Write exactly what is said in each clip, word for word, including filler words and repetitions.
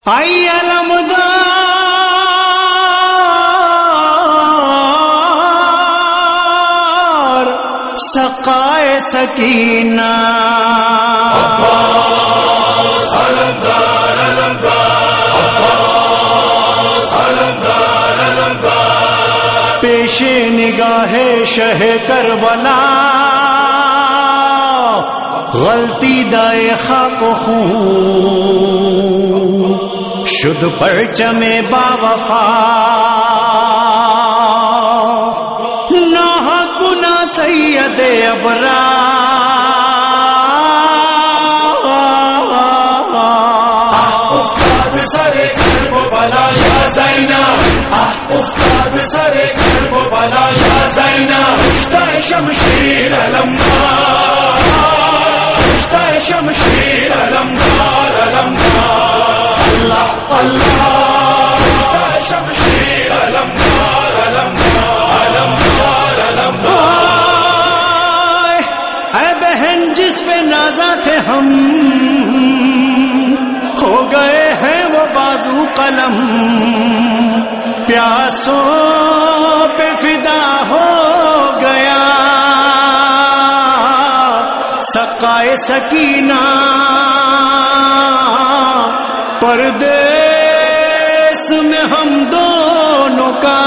آئی علمدار سقائے سکینہ عباس علمدار علمدار عباس علمدار علمدار پیش نگاہ شہ کربلا غلطی دائے خاک و خون شد پرچم باوفا ناہ گنا سید ابرار افتاد سر کرب و بلا یا زینب افتاد سر کرب و بلا یا زینب رشتہ شمشیر علمدار رشتہ شمشیر علمدار علمدار اللہ اللہ رشتہ شمشیر علمدار علمدار علمدار علمدار اے بہن جس پہ نازا تھے ہم ہو گئے ہیں وہ بازو قلم پیاسوں پہ فدا ہو گیا سقائے سکینہ پردیس میں ہم دونوں کا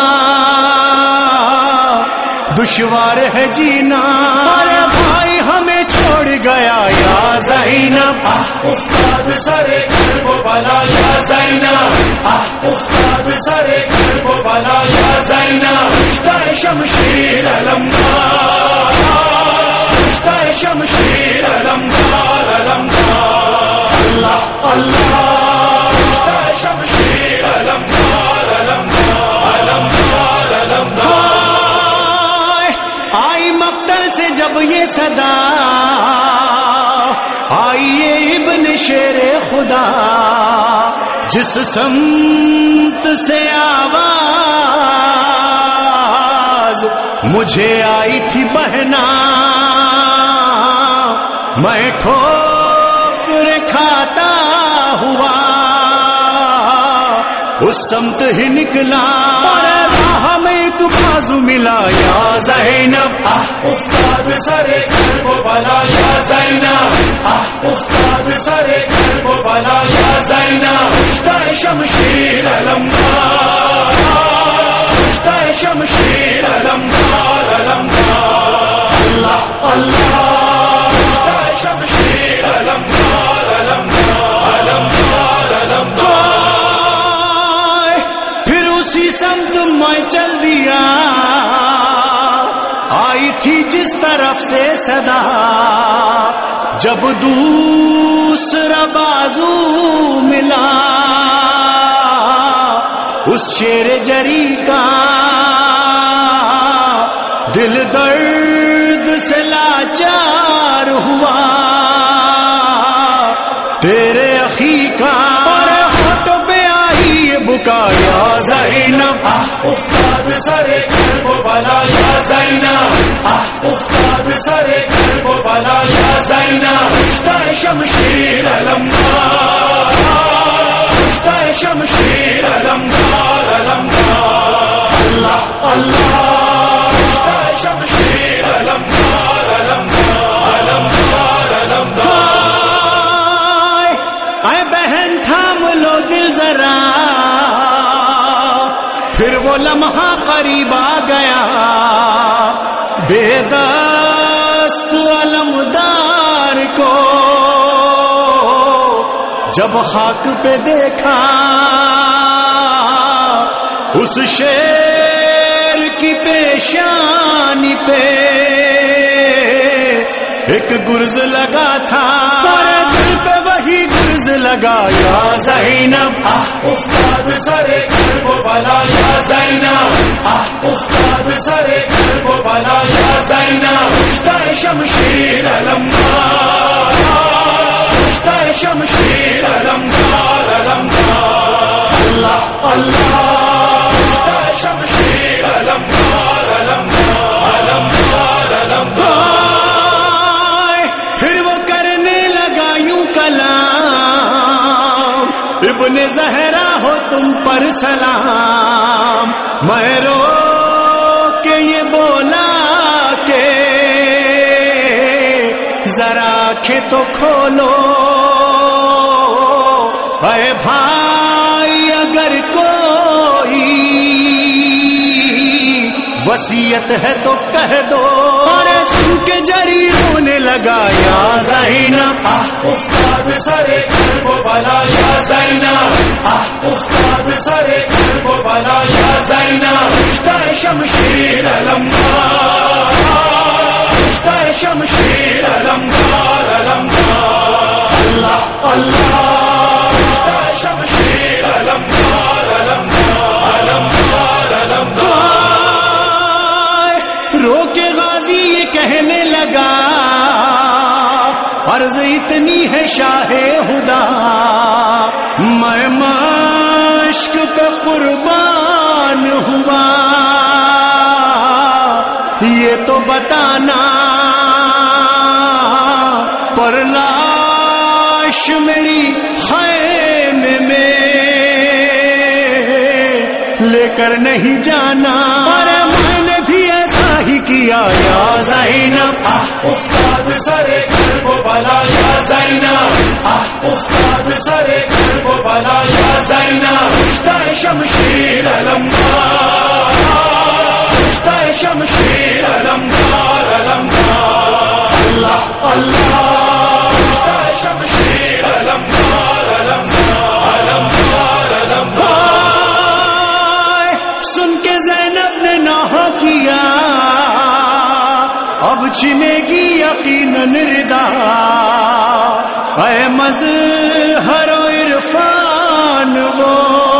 دشوار ہے جینا ارے بھائی ہمیں چھوڑ گیا یا زینب افتاد سر کرب و بلا یا زینب افتاد سر کرب و بلا یا زینب رشتہ شمشیر علمدار رشتہ شمشیر علمدار علمدار اللہ اللہ رشتہ شمشیر علمدار علمدار علمدار علمدار آئی مقتل سے جب یہ صدا آئیے ابن شیر خدا جس سمت سے آواز مجھے آئی تھی بہنا میں ٹھوکر کھاتا ہوا اس سمت ہی نکلا اور راہ میں ایک بازو ملا یا زینب افتاد سر کرب و بلا یا زینب افتاد سر کرب و بلا یا زینب رشتہ شمشیر علمدار رشتہ شمشیر علمدار علمدار اللہ اللہ رشتہ شمشیر علمدار علمدار علمدار علمدار پھر اسی سمت میں چل دیا آئی تھی جس طرف سے صدا جب دوسرا بازو ملا اس شیر جری کا دل درد سے لاچار ہوا تیرے اخی کا اور ہاتھوں پہ آئی یہ بکا یا زینب افتاد سر کرب و بلا یا زینب افتاد سر کرب و بلا یا زینب رشتہ شمشیر علمدار رشتہ شمشیر علمدار علمدار اللہ اللہ رشتہ شمشیر علمدار علمدار علمدار علمدار اے بہن تھام لو دل ذرا پھر وہ لمحہ قریب آ گیا بے دست علمدار کو جب خاک پہ دیکھا اس شیر کی پیشانی پہ ایک گرز لگا تھا دل پہ وہی گرز لگا یا زینب افتاد سر کرب و بلا یا زینب افتاد سر کرب و بلا یا زینب رشتہ شمشیر علمدار رشتہ شمشیر علمدار علمدار اللہ اللہ رشتہ شمشیر علمدار علمدار علمدار علمدار پھر وہ کرنے لگا یوں کلام ابن زہرا ہو تم پر سلام، میں رو کے یہ بولا کہ ذرا آنکھیں تو کھولو، اے بھائی اگر کوئی وصیت ہے تو کہہ دو، اور سن کے جری رونے لگا یا زینب، افتاد سر کربلا یا زینب، افتاد سر کربلا یا زینب، کشتہ شمشیر علمدار، کشتہ شمشیر علمدار علمدار، اللہ اللہ، کشتہ شمشیر علمدار علمدار علمدار علمدار۔ رو کے غازی یہ کہنے لگا عرض اتنی ہے شاہ خدا، میں مشک پہ قربان ہوا، یہ تو بتانا پر لاش میری خیمے میں لے کر نہیں جانا، اور میں نے بھی ایسا ہی کیا یا زینب، افتاد سر کربلا یا زینب، افتاد سر کربلا یا زینب، کشتہ شمشیر علمدار، کشتہ شمشیر علمدار علمدار، اللہ اللہ، کشتہ شمشیر علمدار علمدار علمدار علمدار۔ سن کے زینب نے نہ کیا اب چھنے گی یقیناً ردا، اے مظہر و عرفان وہ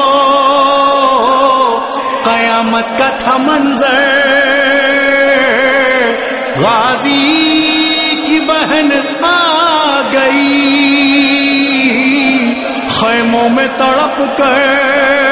قیامت کا تھا منظر، غازی کی بہن آ گئی خیموں میں تڑپ کر،